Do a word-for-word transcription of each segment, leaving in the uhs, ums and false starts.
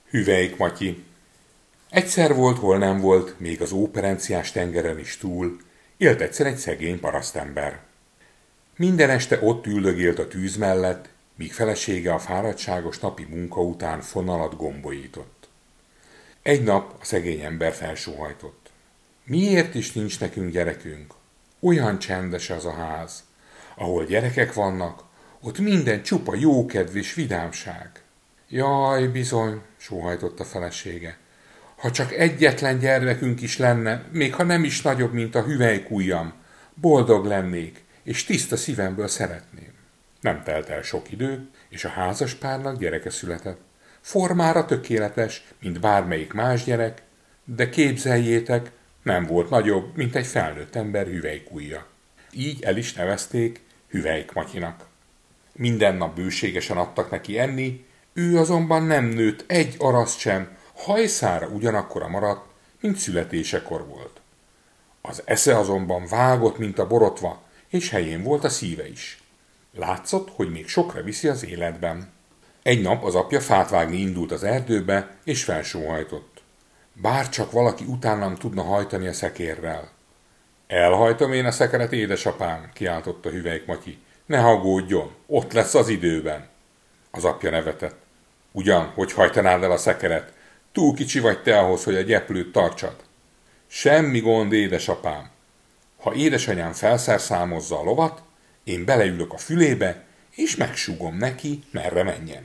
Hüvelyk Matyi. Egyszer volt, hol nem volt, még az óperenciás tengeren is túl, élt egyszer egy szegény parasztember. Minden este ott üldögélt a tűz mellett, míg felesége a fáradtságos napi munka után fonalat gombolított. Egy nap a szegény ember felsóhajtott. Miért is nincs nekünk gyerekünk? Olyan csendes az a ház. Ahol gyerekek vannak, ott minden csupa jókedv és vidámság. Jaj, bizony, sóhajtott a felesége. Ha csak egyetlen gyermekünk is lenne, még ha nem is nagyobb, mint a hüvelykujjam, boldog lennék, és tiszta szívemből szeretném. Nem telt el sok idő, és a házaspárnak gyereke született. Formára tökéletes, mint bármelyik más gyerek, de képzeljétek, nem volt nagyobb, mint egy felnőtt ember hüvelykujja. Így el is nevezték Hüvelyk Matyinak. Minden nap bőségesen adtak neki enni, ő azonban nem nőtt egy araszt sem, hajszára ugyanakkora maradt, mint születésekor volt. Az esze azonban vágott, mint a borotva, és helyén volt a szíve is. Látszott, hogy még sokra viszi az életben. Egy nap az apja fát vágni indult az erdőbe, és felsóhajtott. Bárcsak valaki utánam tudna hajtani a szekérrel. Elhajtom én a szekeret, édesapám, kiáltotta Hüvelyk Matyi. Ne aggódjon, ott lesz az időben. Az apja nevetett. Ugyan, hogy hajtanád el a szekeret? Túl kicsi vagy te ahhoz, hogy a gyeplőt tartsad. Semmi gond, édesapám. Ha édesanyám felszerszámozza a lovat, én beleülök a fülébe, és megsúgom neki, merre menjen.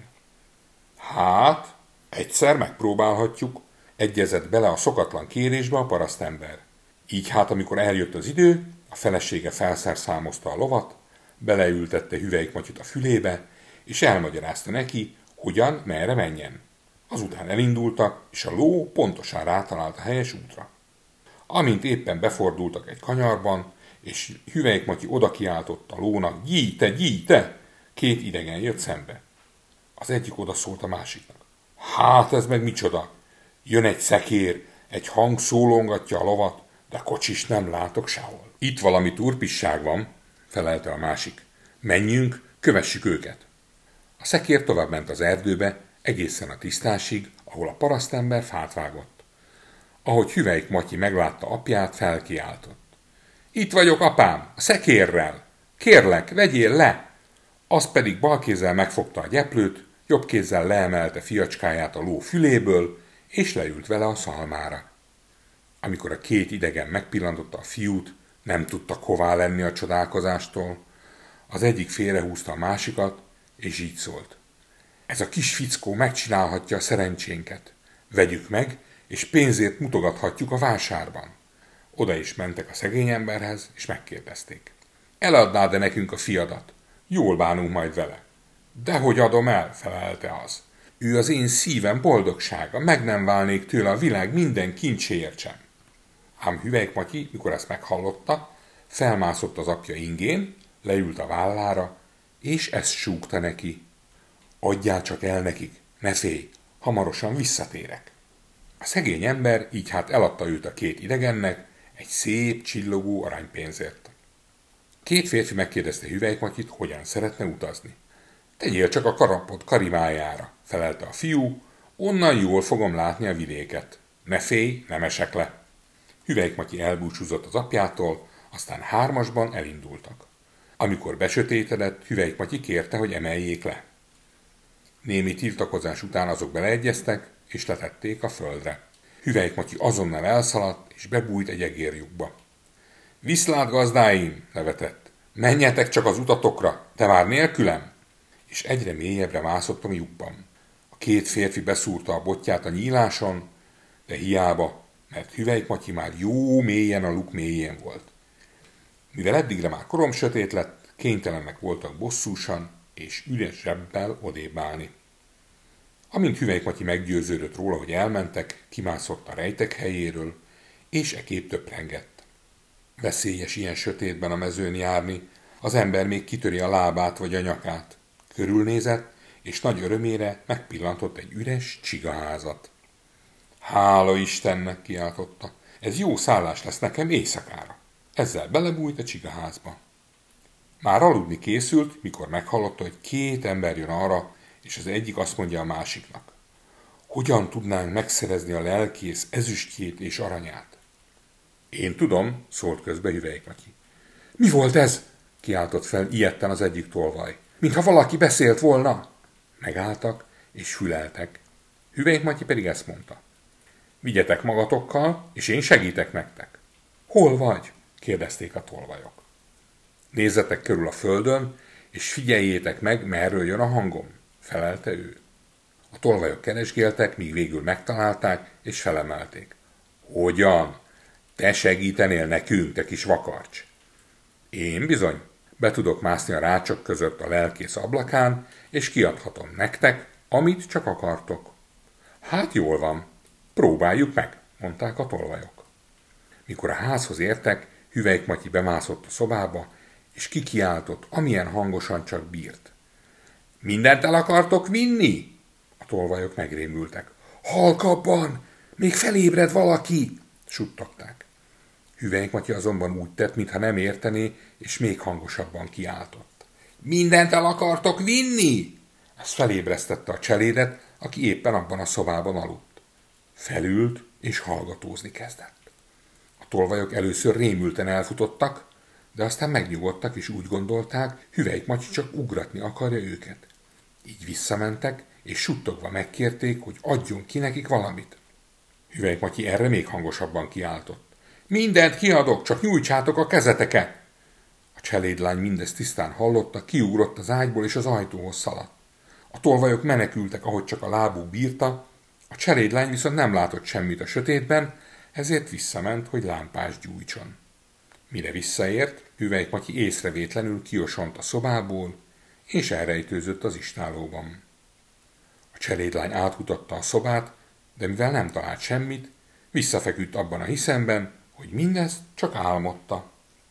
Hát, egyszer megpróbálhatjuk, egyezett bele a szokatlan kérésbe a parasztember. Így hát, amikor eljött az idő, a felesége felszerszámozta a lovat, beleültette Hüvelyk Matyit a fülébe, és elmagyarázta neki, hogyan, merre menjen. Azután elindultak, és a ló pontosan rátalált a helyes útra. Amint éppen befordultak egy kanyarban, és Hüvelyk Matyi oda kiáltott a lónak, gyíj te, gyíj te! Két idegen jött szembe. Az egyik oda szólt a másiknak. Hát ez meg micsoda? Jön egy szekér, egy hang szólongatja a lovat, de kocsis nem látok sehol. Itt valami turpisság van, felelte a másik. Menjünk, kövessük őket. A szekér tovább ment az erdőbe, egészen a tisztásig, ahol a parasztember fát vágott. Ahogy Hüvelyk Matyi meglátta apját, felkiáltott. Itt vagyok, apám, a szekérrel. Kérlek, vegyél le! Az pedig bal kézzel megfogta a gyeplőt, jobb kézzel leemelte fiacskáját a ló füléből, és leült vele a szalmára. Amikor a két idegen megpillantotta a fiút, nem tudtak hová lenni a csodálkozástól. Az egyik félrehúzta a másikat, és így szólt. Ez a kis fickó megcsinálhatja a szerencsénket. Vegyük meg, és pénzért mutogathatjuk a vásárban. Oda is mentek a szegény emberhez, és megkérdezték. Eladnád-e nekünk a fiadat? Jól bánunk majd vele. Dehogy adom el, felelte az. Ő az én szívem boldogsága, meg nem válnék tőle a világ minden kincséért sem. Ám Hüvelyk Matyi, mikor ezt meghallotta, felmászott az apja ingén, leült a vállára, és ezt súgta neki. Adjál csak el nekik, ne félj, hamarosan visszatérek. A szegény ember így hát eladta őt a két idegennek egy szép, csillogó aranypénzért. Két férfi megkérdezte Hüvelyk Matyit, hogyan szeretne utazni. Tegyél csak a karapod karimájára, felelte a fiú, onnan jól fogom látni a vidéket. Ne félj, nem esek le. Hüvelyk Matyi elbúcsúzott az apjától, aztán hármasban elindultak. Amikor besötétedett, Hüvelyk Matyi kérte, hogy emeljék le. Némi tiltakozás után azok beleegyeztek, és letették a földre. Hüvelyk Matyi azonnal elszaladt, és bebújt egy egérlyukba. Viszlát, gazdáim, nevetett. Menjetek csak az utatokra, te már nélkülem? És egyre mélyebbre mászott a lyukban. A két férfi beszúrta a botját a nyíláson, de hiába, mert Hüvelyk Matyi már jó mélyen a luk mélyén volt. Mivel eddigre már korom sötét lett, kénytelenek voltak bosszúsan és üres zsebbel odébb állni. Amint Hüvelyk Matyi meggyőződött róla, hogy elmentek, kimászott a rejtek helyéről, és ekképp töprengett. Veszélyes ilyen sötétben a mezőn járni, az ember még kitöri a lábát vagy a nyakát. Körülnézett, és nagy örömére megpillantott egy üres csigaházat. Hála Istennek, kiáltotta, ez jó szállás lesz nekem éjszakára. Ezzel belebújt a csigaházba. Már aludni készült, mikor meghallotta, hogy két ember jön arra, és az egyik azt mondja a másiknak. hogyan tudnánk megszerezni a lelkész ezüstjét és aranyát. Én tudom, szólt közbe Hüvelyk Matyi. Mi volt ez? Kiáltott fel ijedten az egyik tolvaj. Mintha valaki beszélt volna. Megálltak és füleltek. Hüvelyk Matyi pedig ezt mondta. Vigyetek magatokkal, és én segítek nektek. Hol vagy? Kérdezték a tolvajok. Nézzetek körül a földön, és figyeljétek meg, merről jön a hangom, felelte ő. A tolvajok keresgéltek, míg végül megtalálták, és felemelték. Hogyan? Te segítenél nekünk, te kis vakarcs? Én bizony, be tudok mászni a rácsok között a lelkész ablakán, és kiadhatom nektek, amit csak akartok. Hát jól van, próbáljuk meg, mondták a tolvajok. Mikor a házhoz értek, Hüvelyk Matyi bemászott a szobába, és kikiáltott, amilyen hangosan csak bírt. Mindent el akartok vinni? A tolvajok megrémültek. Halkabban! Még felébred valaki! Suttogták. Hüvelyk Matyi azonban úgy tett, mintha nem értené, és még hangosabban kiáltott. Mindent el akartok vinni? Ez felébresztette a cselédet, aki éppen abban a szobában aludt. Felült, és hallgatózni kezdett. A tolvajok először rémülten elfutottak, de aztán megnyugodtak, és úgy gondolták, Hüvelyk Matyi csak ugratni akarja őket. Így visszamentek, és suttogva megkérték, hogy adjon ki nekik valamit. Hüvelyk Matyi erre még hangosabban kiáltott. Mindent kiadok, csak nyújtsátok a kezeteket! A cselédlány mindezt tisztán hallotta, kiugrott az ágyból, és az ajtóhoz szaladt. A tolvajok menekültek, ahogy csak a lábuk bírta, a cselédlány viszont nem látott semmit a sötétben, ezért visszament, hogy lámpást gyújtson. Mire visszaért, Hüvelyk Matyi észrevétlenül kiosont a szobából, és elrejtőzött az istálóban. A cselédlány átkutatta a szobát, de mivel nem talált semmit, visszafeküdt abban a hiszemben, hogy mindezt csak álmodta.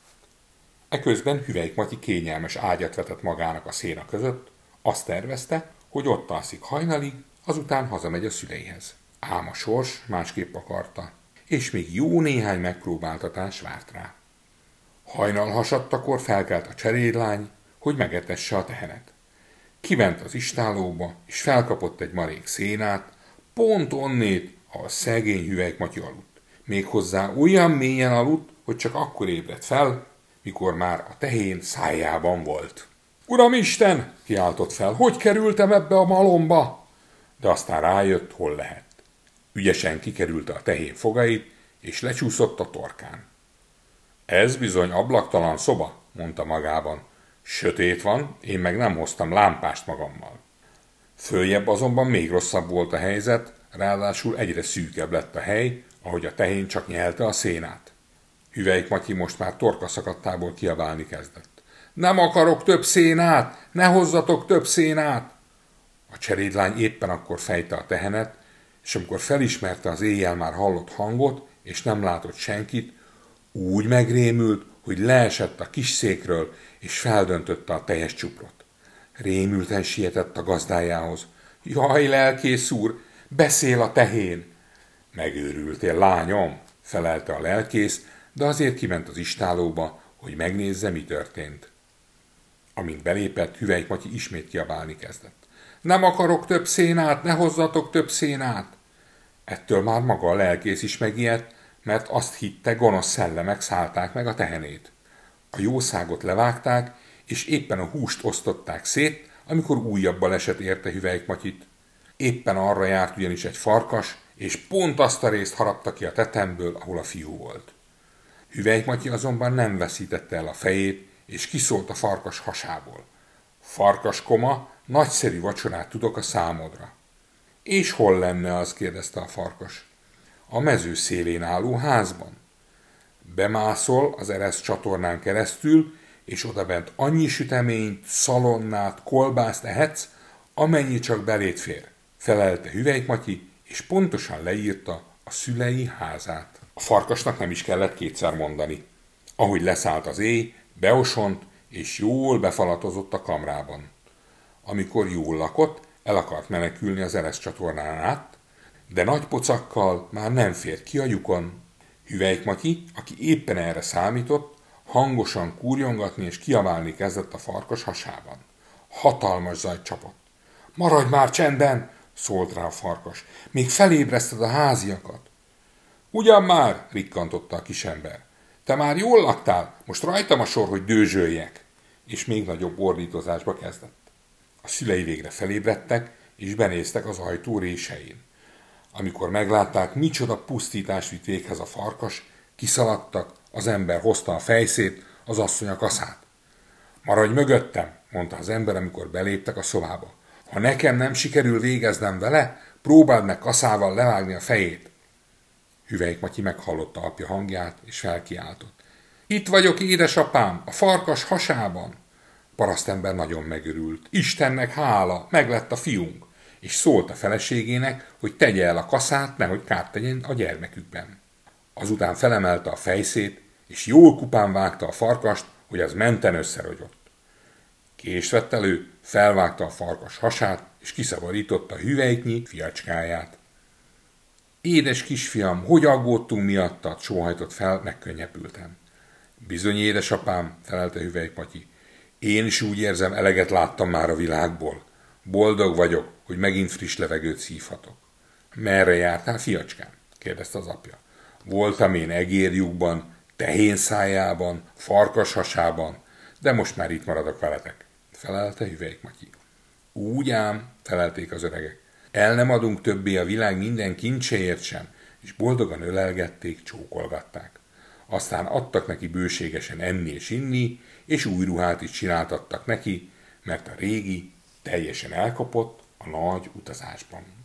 Eközben Hüvelyk Matyi kényelmes ágyat vetett magának a széna között, azt tervezte, hogy ott alszik hajnalig, azután hazamegy a szüleihez. Ám a sors másképp akarta, és még jó néhány megpróbáltatás várt rá. Hajnal hasadtakor felkelt a cselédlány, hogy megetesse a tehenet. Kiment az istálóba, és felkapott egy marék szénát, pont onnét, ahol szegény Hüvelyk Matyi aludt. Méghozzá olyan mélyen aludt, hogy csak akkor ébredt fel, mikor már a tehén szájában volt. Uramisten! Kiáltott fel, hogy kerültem ebbe a malomba? De aztán rájött, hol lehet. Ügyesen kikerülte a tehén fogait, és lecsúszott a torkán. Ez bizony ablaktalan szoba, mondta magában. Sötét van, én meg nem hoztam lámpást magammal. Följebb azonban még rosszabb volt a helyzet, ráadásul egyre szűkebb lett a hely, ahogy a tehén csak nyelte a szénát. Hüvelyk Matyi most már torka szakadtából kiabálni kezdett. Nem akarok több szénát! Ne hozzatok több szénát! A cselédlány éppen akkor fejte a tehenet, és amikor felismerte az éjjel már hallott hangot, és nem látott senkit, úgy megrémült, hogy leesett a kis székről, és feldöntötte a teljes csuprot. Rémülten sietett a gazdájához. Jaj, lelkész úr, beszél a tehén! Megőrültél, lányom, felelte a lelkész, de azért kiment az istálóba, hogy megnézze, mi történt. Amint belépett, Hüvelyk Matyi ismét kiabálni kezdett. Nem akarok több szénát, ne hozzatok több szénát! Ettől már maga a lelkész is megijedt, mert azt hitte, gonosz szellemek szállták meg a tehenét. A jószágot levágták, és éppen a húst osztották szét, amikor újabb baleset érte Hüvelyk Matyit. Éppen arra járt ugyanis egy farkas, és pont azt a részt harapta ki a tetemből, ahol a fiú volt. Hüvelyk Matyi azonban nem veszítette el a fejét, és kiszólt a farkas hasából. Farkaskoma, nagyszerű vacsorát tudok a számodra. És hol lenne az, kérdezte a farkas. A mező szélén álló házban. Bemászol az Ereszt csatornán keresztül, és odabent annyi süteményt, szalonnát, kolbászt ehetsz, amennyi csak beléd fér, felelte Hüvelyk Matyi, és pontosan leírta a szülei házát. A farkasnak nem is kellett kétszer mondani. Ahogy leszállt az éj, beosont, és jól befalatozott a kamrában. Amikor jól lakott, el akart menekülni az Ereszt csatornán át, de nagy pocakkal már nem fért ki a lyukon. Hüvelyk Matyi, aki éppen erre számított, hangosan kúrjongatni és kiabálni kezdett a farkas hasában. Hatalmas zajt csapott. Maradj már csendben! szólt rá a farkas. Még felébreszted a háziakat. Ugyan már, rikkantotta a kisember. Te már jól laktál, most rajtam a sor, hogy dőzsöljek. És még nagyobb ordítozásba kezdett. A szülei végre felébredtek, és benéztek az ajtó résein. Amikor meglátták, micsoda pusztítást vitt véghez a farkas, kiszaladtak, az ember hozta a fejszét, az asszony a kaszát. Maradj mögöttem, mondta az ember, amikor beléptek a szobába. Ha nekem nem sikerül végeznem vele, próbáld meg kaszával levágni a fejét. Hüvelyk Matyi meghallotta apja hangját, és felkiáltott. Itt vagyok, édesapám, a farkas hasában. Parasztember nagyon megörült. Istennek hála, meglett a fiunk, és szólt a feleségének, hogy tegye el a kaszát, nehogy kárt tegyen a gyermekükben. Azután felemelte a fejszét, és jól kupán vágta a farkast, hogy az menten összerogyott. Kést vett elő, felvágta a farkas hasát, és kiszabadította Hüvelyknyi fiacskáját. Édes kisfiam, hogy aggódtunk miattad, sóhajtott fel, megkönnyebbültem. Bizony, édesapám, felelte Hüvelyk Matyi. Én is úgy érzem, eleget láttam már a világból. Boldog vagyok, hogy megint friss levegőt szívhatok. Merre jártál, fiacskám? Kérdezte az apja. Voltam én egérjukban, tehén szájában, farkas hasában, de most már itt maradok veletek, felelte Hüvelyk Matyi. Úgy ám, felelték az öregek. El nem adunk többé a világ minden kincséért sem, és boldogan ölelgették, csókolgatták. Aztán adtak neki bőségesen enni és inni, és új ruhát is csináltattak neki, mert a régi teljesen elkapott a nagy utazásban.